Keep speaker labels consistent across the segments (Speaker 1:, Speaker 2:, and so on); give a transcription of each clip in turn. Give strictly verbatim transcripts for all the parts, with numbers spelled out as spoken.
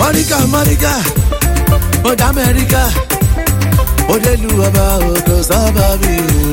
Speaker 1: Monica, Monica, Od America, Odelu Aba Odosababi.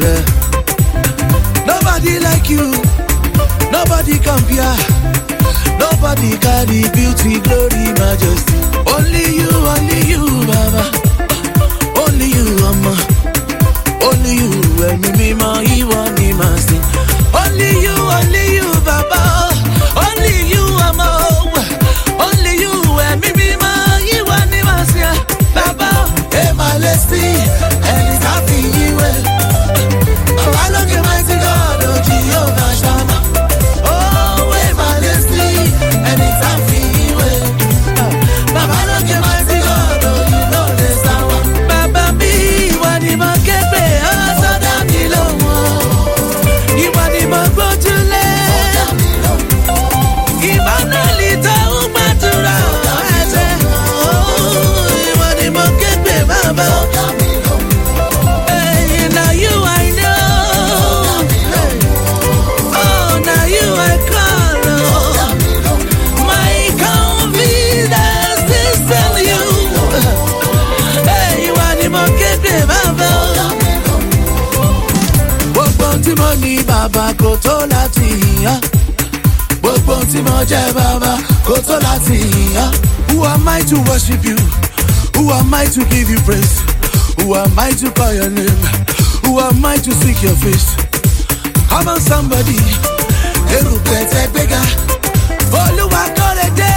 Speaker 1: Nobody like you, nobody compare, nobody carry beauty, glory, majesty. Only you, only you, Baba, only you, Mama, only you, and me, ma, you want me, ma, sing. Only you, only you, Baba, only you, Mama, only you, and me, ma, you want me, ma, sing. Baba, hey, my lesson, and it's happy you will. Oh, I look at my God, oh, Jehovah Shammah. Oh, hey, my lesson, and it's happy you will. Baba, look at my God, oh, you know this hour. Baba, me, what you want to get me, oh, so damn you low. You want to go to lay. Give on a little matura. I say, oh, you want to get me, Baba. Hey, now you I know. Oh, now you I call. My confidence is in you. Hey, you want to get me, Baba. Gbogbo tí mo ní bàbá kò tó láti yàn. Gbogbo tí mo jẹ́ bàbá kò tó láti yàn. Who am I to worship you? Who am I to give you praise? Who am I to call your name? Who am I to seek your face? Come on somebody. Erùpẹ̀ tẹ́ gbéga. Olúwa kọ́lé dé.